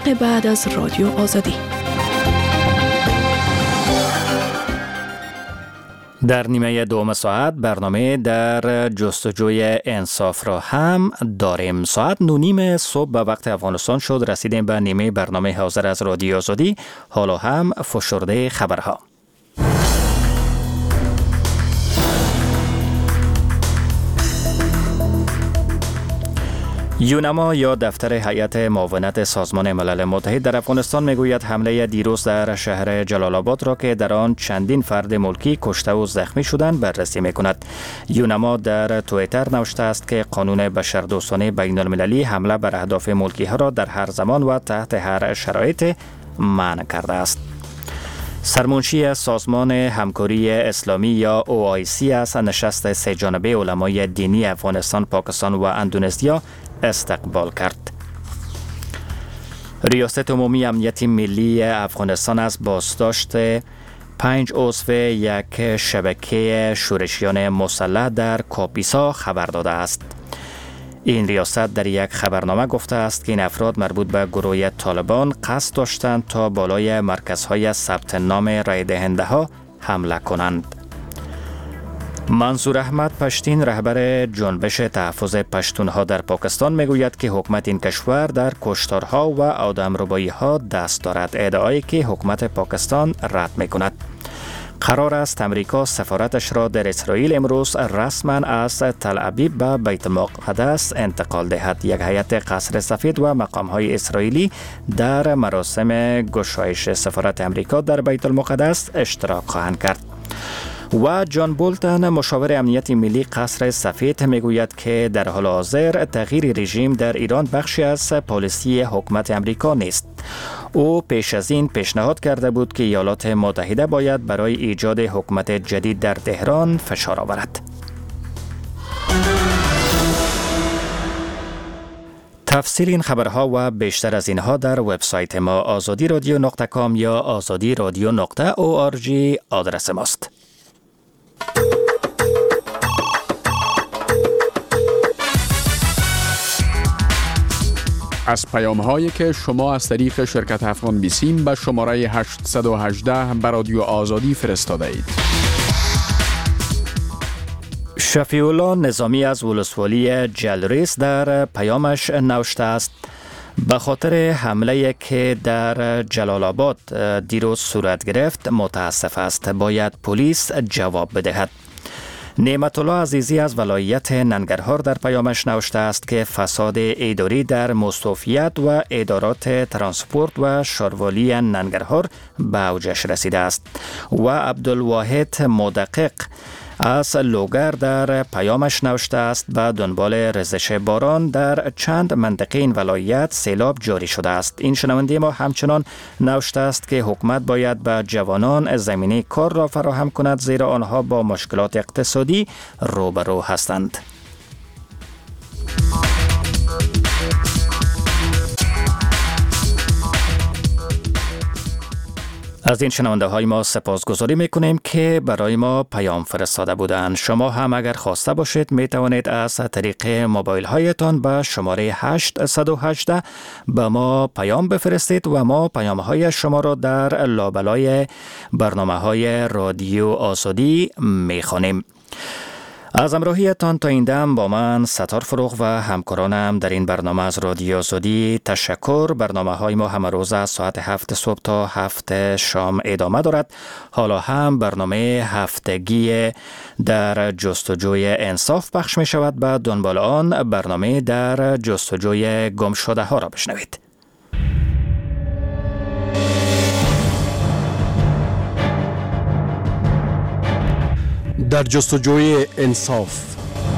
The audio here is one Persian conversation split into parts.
دقیقه بعد از رادیو آزادی. در نیمه دوم ساعت برنامه در جستجوی انصاف را هم داریم. ساعت 9:30 صبح به وقت افغانستان شد. رسیدیم به نیمه برنامه حاضر از رادیو آزادی. حالا هم فشرده خبرها. یونما یا دفتر هیئت معاونت سازمان ملل متحد در افغانستان میگوید حمله دیروز در شهر جلال آباد را که در آن چندین فرد ملکی کشته و زخمی شدند بررسی میکند. یونما در توییتر نوشته است که قانون بشردوستانه بین المللی حمله بر اهداف ملکی ها را در هر زمان و تحت هر شرایط منع کرده است. سرمنشی سازمان همکاری اسلامی یا OIC از نشست سه جانبه علمای دینی افغانستان، پاکستان و اندونزیا استقبال کرد. ریاست عمومی امنیت ملی افغانستان از بازداشت 5 عضو یک شبکه شورشیان مسلح در کاپیسا خبر داده است. این ریاست در یک خبرنامه گفته است که این افراد مربوط به گروه طالبان قصد داشتند تا بالای مرکزهای ثبت نام رای دهنده ها حمله کنند. منصور احمد پشتین، رهبر جنبش تحفظ پشتونها در پاکستان، میگوید که حکومت این کشور در کشتارها و آدمربایی‌ها دست دارد، ادعایی که حکومت پاکستان رد میکند. قرار است امریکا سفارتش را در اسرائیل امروز رسما از تل ابیب به بیت المقدس انتقال دهد. یک هیئت قصر سفید و مقام‌های اسرائیلی در مراسم گشایش سفارت امریکا در بیت المقدس اشتراک خواهند کرد. و جان بولتن، مشاور امنیت ملی قصر سفید، میگوید که در حال حاضر تغییر رژیم در ایران بخشی از پالیسی حکومت امریکا نیست. او پیش از این پیشنهاد کرده بود که ایالات متحده باید برای ایجاد حکومت جدید در تهران فشار آورد. تفصیل این خبرها و بیشتر از اینها در وبسایت ما azadiradyo.com یا azadiradio.org آدرس ماست. از پیام‌هایی که شما از طریق شرکت افغان بیسیم به شماره 818 به رادیو آزادی فرستاده اید. شفیع الله نظامی از ولسوالی جلریز در پیامش نوشته است: به خاطر حمله که در جلال آباد دیروز صورت گرفت متاسف است. باید پلیس جواب بدهد. نعمت الله عزیزی از ولایت ننگرهار در پیامش نوشته است که فساد اداری در مستوفیت و ادارات ترانسپورت و شاروالی ننگرهار به اوجش رسیده است. و عبدالواحد مدقق از لوگر در پیامش نوشته است: به دنبال ریزش باران در چند منطقه این ولایت سیلاب جاری شده است. این شنونده ما همچنان نوشته است که حکومت باید به جوانان زمینه کار را فراهم کند، زیرا آنها با مشکلات اقتصادی روبرو هستند. از این شنونده های ما سپاسگزاری میکنیم که برای ما پیام فرستاده بودند. شما هم اگر خواسته باشید می توانید از طریق موبایل هایتان به شماره 818 به ما پیام بفرستید و ما پیام های شما را در لابلای برنامه های رادیو آزادی میخوانیم. از همراهیتان تا این دم با من ستار فروغ و همکارانم در این برنامه از رادیو آزادی تشکر. برنامه های ما همه روز از ساعت 7 صبح تا 7 شام ادامه دارد. حالا هم برنامه هفتگی در جستجوی انصاف پخش می شود. به دنبال آن برنامه در جستجوی گم شده ها را بشنوید. در جستجوی انصاف.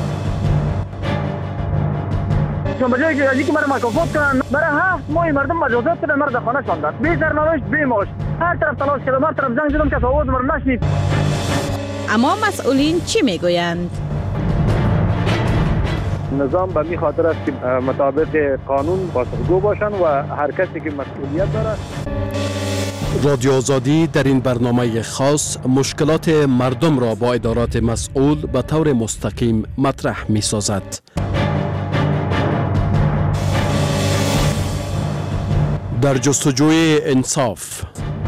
بجای که ازی که مرا مکافات کنن، برای 7 ماه مردم مجازات کردن، مرا خانه شاندن، بی سرنوشت بی معاش. هر طرف تلاش کردم، هر طرف زنگ زدم که آواز مرا نشنید. اما مسئولین چی میگویند؟ نظام به می خاطر است که مطابق قانون پاسخگو باشن و هر کسی که مسئولیت داره. رادیو آزادی در این برنامه خاص مشکلات مردم را با ادارات مسئول به طور مستقیم مطرح می سازد. در جستجوی انصاف.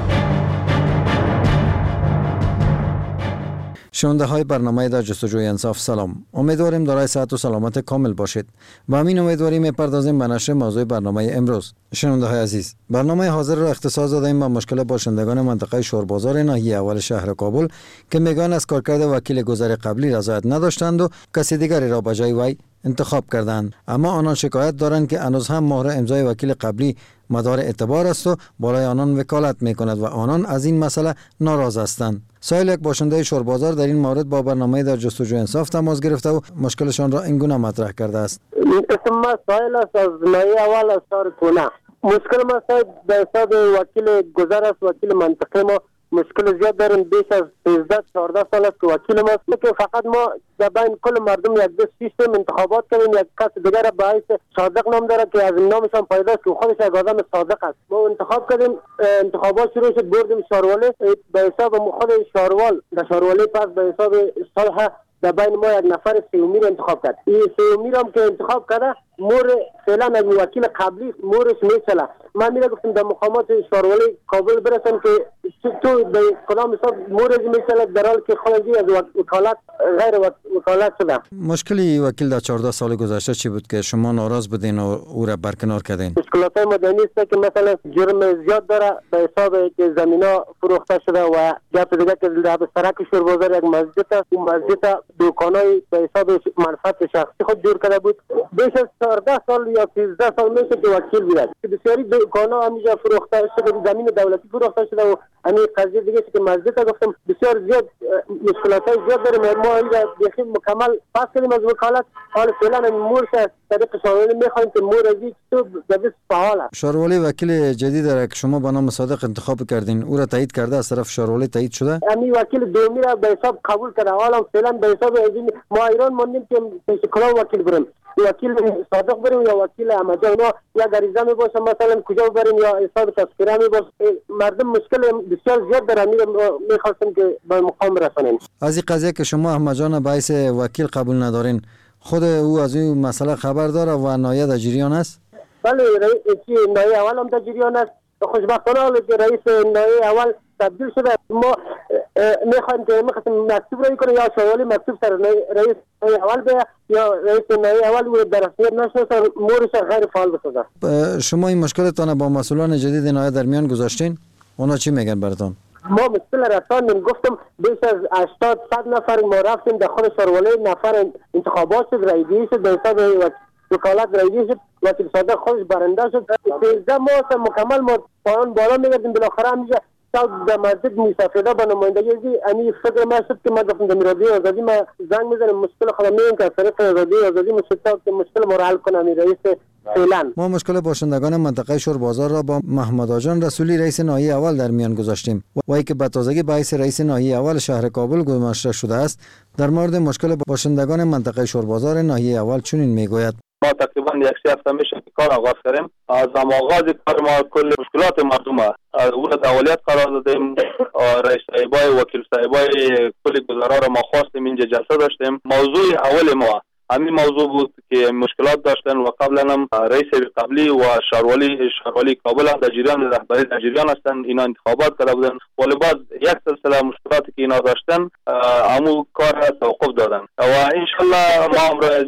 شنونده های برنامه در جستجوی انصاف سلام. امیدواریم دارای صحت و سلامت کامل باشید و همین امیدواری میپردازیم به نشر موضوع برنامه امروز. شنونده های عزیز، برنامه حاضر را اختصاص دادیم به مشکل باشندگان منطقه شوربازار ناحیه اول شهر کابل که میگن از کارکرد وکیل گذر قبلی رضایت نداشتند و کسی دیگری را به جای وی انتخاب کردند، اما آنان شکایت دارند که هنوز هم مهر امضای وکیل قبلی مدار اعتبار است و برای آنان وکالت میکند و آنان از این مسئله ناراض هستند. سایل یک باشنده شوربازار در این مورد با برنامه در جستجوی انصاف تماس گرفته و مشکلشان را این گونه مطرح کرده است. اسم ما سایل است از ناحیه اول از شهر کونه. مشکل ما صاحب به حساب وکیل گذر است. وکیل منطقه ما مشکل زیاد داریم. بیش از 13-14 سال است که وکیل ما است که فقط ما در بین کل مردم یک دو سیستم انتخابات کردیم. یک کس دیگر به حیث صادق نام داره که از نامشان پیدا است که خودش یک آدم صادق است. ما انتخاب کردیم، انتخابات شروع شد، بردیم شاروال به حساب خود شاروال در شاروالی پس به حساب صلح در بین ما یک نفر سیومی رو انتخاب کرد. این سیومی رو هم که انتخاب کرده مور فعلا از وکیل قبلی مورش میچله. من میره گفتم در مقامات شاروالی کابل برسن که تو به کدام حساب مورش میچله در حالی که خودی از وکالت غیر وکالت شده. مشکلی وکیل در 14 سال گذشته چی بود که شما ناراض بودین و او را برکنار کردین؟ مشکلات مدنی است که مثلا جرم زیاد داره به حساب که زمینا فروخته شده و گپ دیگه که در سرک شوربازار یک مسجد است. اون مسجد دکانای به حساب منفعت شخصی خود جور کرده بود. بیش از 14 سال یا 13 سال میشه که وکیل بیاد. بسیاری دکانا همینجا فروخته شده، زمین دولتی فروخته شده و همین قضیه دیگه که مسجد گفتم بسیار زیاد مشکلات زیاد داره. ما اینجا دیگه مکمل پاس کردیم از وکالت. حالا فعلا مورش از طریق شاروالی میخوایم که مور از تو دست فعال است. شاروالی وکیل جدید را که شما به نام صادق انتخاب کردین او را تایید کرده از طرف شاروالی تایید شده؟ همین وکیل دومی را به حساب قبول کرده. حالا فعلا به حساب ما ایران موندیم که کلا وکیل بریم، وکیل صادق بریم یا وکیل امجا. اونا یا غریزه می باشه مثلا کجا بریم یا حساب تذکره می باشه. مردم مشکل بسیار زیاد دارن. میخواستم که به مقام رسانیم. از این قضیه که شما احمد به حیث وکیل قبول ندارین، خود او از این مسئله خبر داره و نایه در جریان است؟ بله، نایه اول هم در جریان است. خوشبختانه حالا که رئیس نایه اول تبدیل شده. ما میخوایم که مکتوب رو کنه یا شاروالی مکتوب سر رئیس نایه اول بیا یا رئیس نایه اول و در رسمیت نشناسه مورش غیر فعال بسازه. شما این مشکلتان با مسئولان جدید نایه در میان گذاشتین؟ اونا چی میگن براتون؟ ما مشکل رساندیم، گفتم بیش از 80-100 نفر ما رفتیم در خود شاروالی. نفر انتخابات شد، رایگیری شد، به حساب وکالت رایگیری شد، وکیل صادق خودش برنده شد. 13 ماه مکمل ما پایان بالا میگردیم. بالاخره همینجا در مسجد میسافیده به نمایندگی امی فکر ما شد که ما گفتم در رادیو آزادی ما زنگ میزنیم مشکل خودم میگیم که از طریق آزادی مشکل ما را حل کنم. رئیس فعلا ما مشکل باشندگان منطقه شوربازار را با محمد آجان رسولی رئیس ناحیه اول در میان گذاشتیم و ای که به تازگی به حیث رئیس ناحیه اول شهر کابل گماشته شده است. در مورد مشکل باشندگان منطقه شوربازار ناحیه اول چنین میگوید: ما تقریبا 1 هفته میشه که کار آغاز کردیم. از آغاز کار ما کل مشکلات مردم او را اولویت قرار دادیم. رئیس صاحبای وکیل صاحبای کل گذرا را ما خواستیم اینجا جلسه داشتیم. موضوع اول ما همین موضوع بود که مشکلات داشتن و قبلا هم رئیس قبلی و شاروالی کابل هم در جریان رهبری در جریان هستند. اینا انتخابات کرده بودن ولی باز یک سلسله مشکلاتی که اینا داشتن همو کار توقف دادن و انشالله ما امروز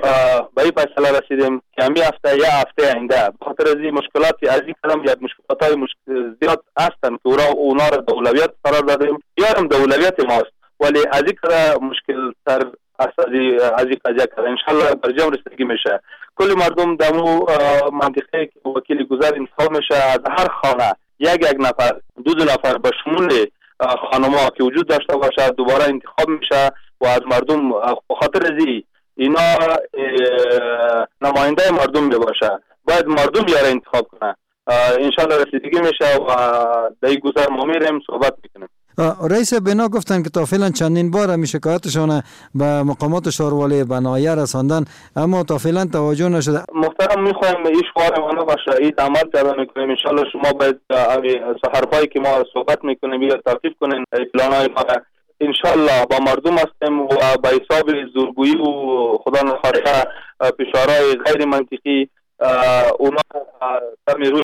به این فیصله رسیدیم که همین هفته یا هفته آینده به خاطر از این مشکلاتی از این کلام یک مشکلاتای زیاد هستند که اونا را در اولویت قرار دادیم. یارم در اولویت ماست ولی از این کار مشکل تر از این قضیه کرده. انشالله برجام رسیدگی میشه. کل مردم دمو منطقه که وکیل گذر انتخاب میشه از هر خانه یک نفر دو نفر به شمول خانم‌ها که وجود داشته باشه دوباره انتخاب میشه و از مردم به خاطر از اینا نماینده مردم باشه باید مردم یاره انتخاب کنه. انشالله رسیدگی میشه و در این گذر ما میریم صحبت میکنیم. رئیس بنا گفتن که تا فعلا چندین بار همی شکایتشان به مقامات شاروالی به ناحیه رساندن اما تا فعلا توجه نشده. محترم میخوایم این شعار ما باشه این عمل پیدا میکنیم. انشالله شما باید سحرپایی که ما صحبت میکنیم یا تعقیب کنین پلانای ما. انشالله با مردم هستیم و با حساب زورگویی و خدا نخواسته فشارهای غیر منطقی اونا